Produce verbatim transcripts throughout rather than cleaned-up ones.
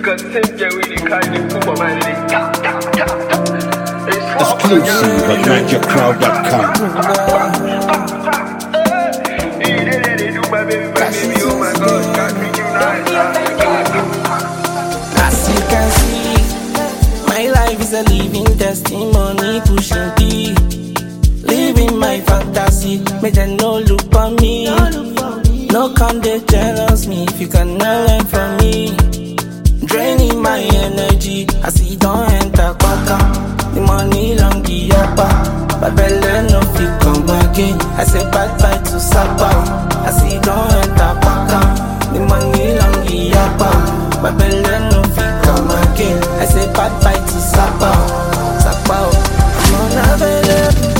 Exclusive at niger crowd dot com. As you can see, my life is a living testimony, pushing P, living my fantasy. Make them no look on me, no come they jealous me. If you cannot learn from me, draining my energy. I see don't enter quaka. The money long the upper, but belly no fit come again. I say bye bye to Sapa. I see don't enter quaka. The money long the upper, but belly no fit come again. I say bye bye to Sapa. Sapa. I'm unavailable,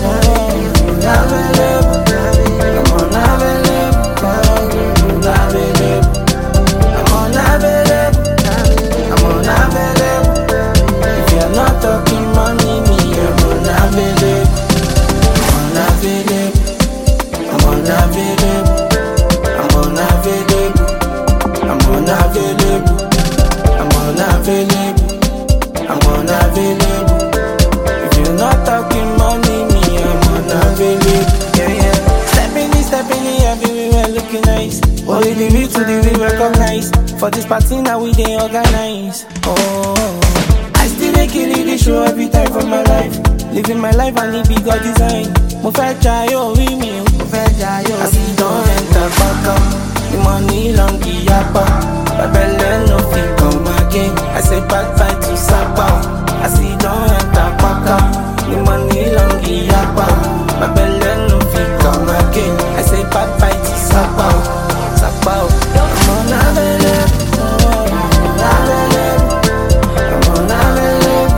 unavailable. I'm unavailable, unavailable. I'm unavailable, I'm unavailable. If you're not talking money, me, I'm unavailable. I'm unavailable, I'm unavailable. I'm unavailable, I'm unavailable. I'm unavailable, I'm unavailable. If you're not talking money, me, I'm unavailable. Yeah, yeah. Stepping in, stepping in, everywhere looking nice. Only the real to the real recognize. For this party now we dey organize. Oh, I still dey kill it, the show every time for my life. Living my life and it be God design. Mo fẹ́ jayọ̀ with me, mo fẹ́ jayọ̀. I see don't enter back up. The money long the yapa, but belly no fit come again. I say bye bye to Sapa. I see don't enter back up. The money long the yapa, but belly no fit come again. I say bye bye to Sapa. Sapa. I'm unavailable, unavailable. I'm unavailable,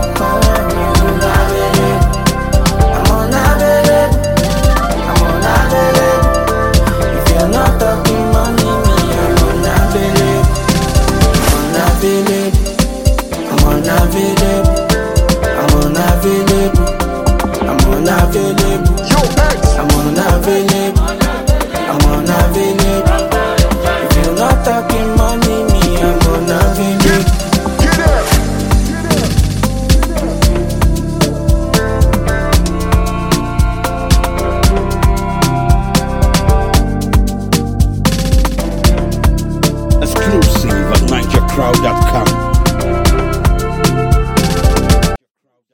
unavailable. I'm unavailable, I'm unavailable. If you're not talking money, me, I'm unavailable. I'm unavailable, I'm unavailable. I'm unavailable, I'm unavailable.